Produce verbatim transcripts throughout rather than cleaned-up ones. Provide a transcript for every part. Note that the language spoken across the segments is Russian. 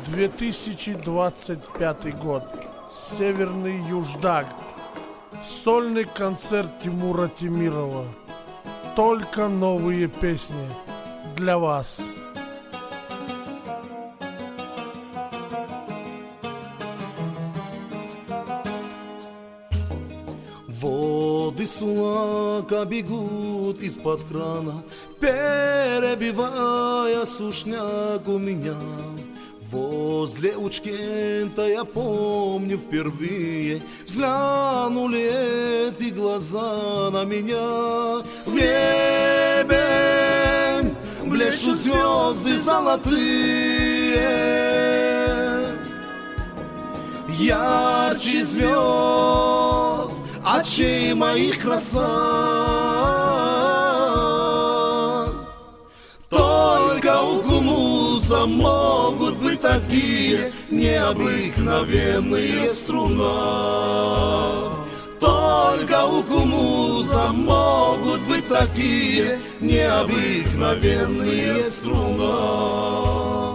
две тысячи двадцать пятый год. Северный Юждаг. Сольный концерт Тимура Темирова. Только новые песни для вас. Воды Сулака бегут из-под крана, перебивая сушняк у меня. Возле Учкента, я помню, впервые взглянули эти глаза на меня. В небе блещут звезды золотые, ярче звезд, очей моих красот. Только у Кунуза могут быть такие необыкновенные струны. Только у Кунуза могут быть такие необыкновенные струны.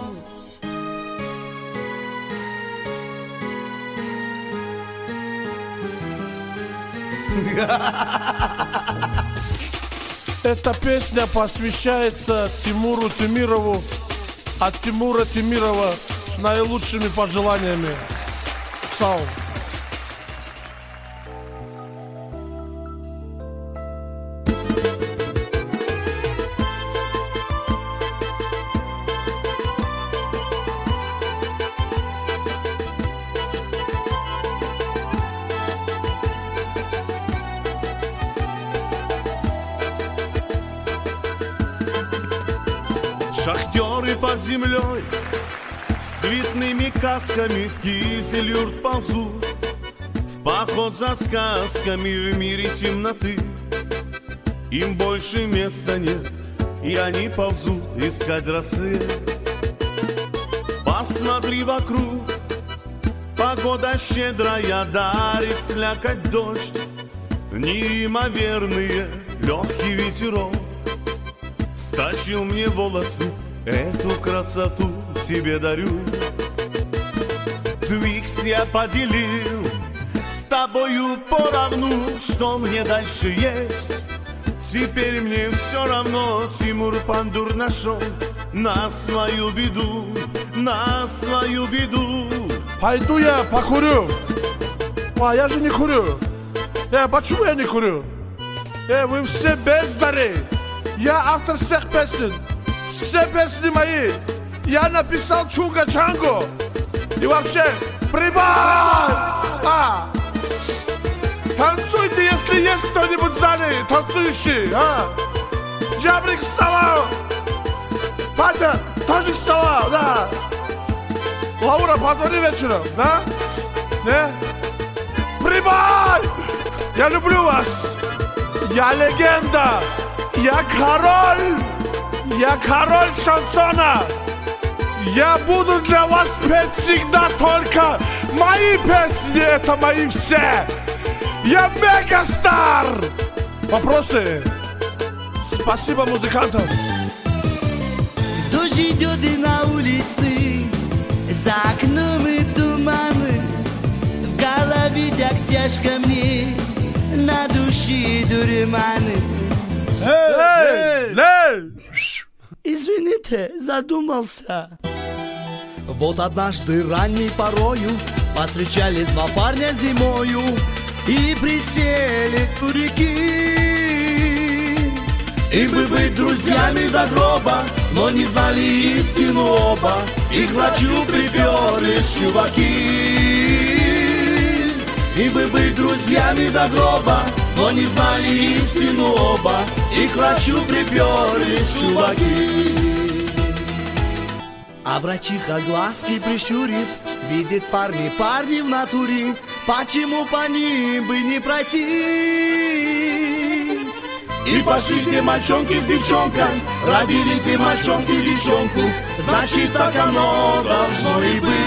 Эта песня посвящается Тимуру Темирову, от Тимура Темирова с наилучшими пожеланиями. Сау. Шахтеры под землей с цветными касками в Кизилюрт ползут, в поход за сказками в мире темноты. Им больше места нет, и они ползут искать рассвет. Посмотри вокруг, погода щедрая дарит слякоть дождь. Неимоверные легкий ветерок сточил мне волосы, эту красоту тебе дарю. Твикс я поделил с тобою поровну, что мне дальше есть. Теперь мне все равно, Тимур Пандур нашел на свою беду, на свою беду. Пойду я покурю. А я же не курю. Э, почему я не курю? Э, вы все бездари. Я автор всех песен. Все песни мои. Я написал Чунга Чангу. И вообще, прибавь! А! Танцуйте, если есть кто-нибудь в зале танцующий. А? Джабрик салам. Патя, тоже салам, да. Лаура, позвони вечером, да? Не? Прибавь! Я люблю вас. Я легенда. Я король! Я король шансона! Я буду для вас петь всегда только мои песни, это мои все! Я мегастар! Вопросы? Спасибо музыкантам! Дождь идет и на улице, за окном и туманы, в голове так тяжко мне, на душе дурманы. Эй! Эй! Извините, задумался. Вот однажды ранней порою повстречались два парня зимою и присели у реки. Им бы быть друзьями до гроба, но не знали истину оба, и к врачу приперлись чуваки. Им бы быть друзьями до гроба, но не знали истину оба, и к врачу приперлись чуваки. А врачиха глазки прищурит, видит парни, парни в натуре, почему по ним бы не пройтись? И пошли те мальчонки с девчонкой, родили те мальчонки девчонку, значит так оно должно и быть.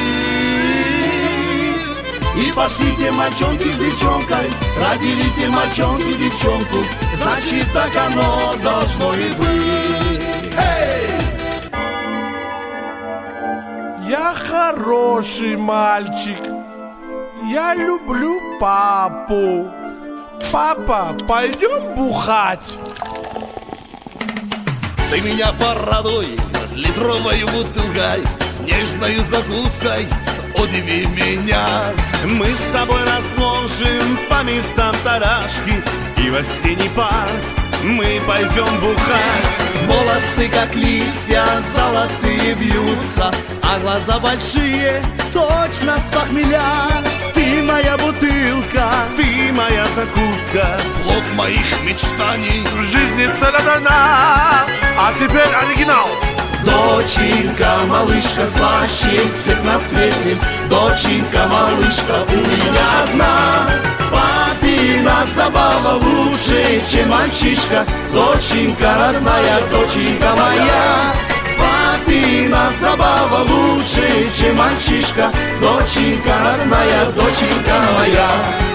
И пошли те мальчонки с девчонкой, родили те мальчонки девчонку, значит так оно должно и быть. Hey! Я хороший мальчик. Я люблю папу. Папа, пойдем бухать. Ты меня порадуй литровой бутылкой, нежною закуской, удиви меня. Мы с тобой разложим по местам тарашки, и в осенний парк мы пойдем бухать. Волосы, как листья, золотые вьются, а глаза большие, точно с похмелья. Ты моя бутылка, ты моя закуска, плод моих мечтаний. В жизни целая война, а теперь оригинал. Доченька, малышка, слаще всех на свете. Доченька, малышка, у меня одна. Папина забава лучше, чем мальчишка. Доченька родная, доченька моя. Папина забава лучше, чем мальчишка. Доченька родная, доченька моя.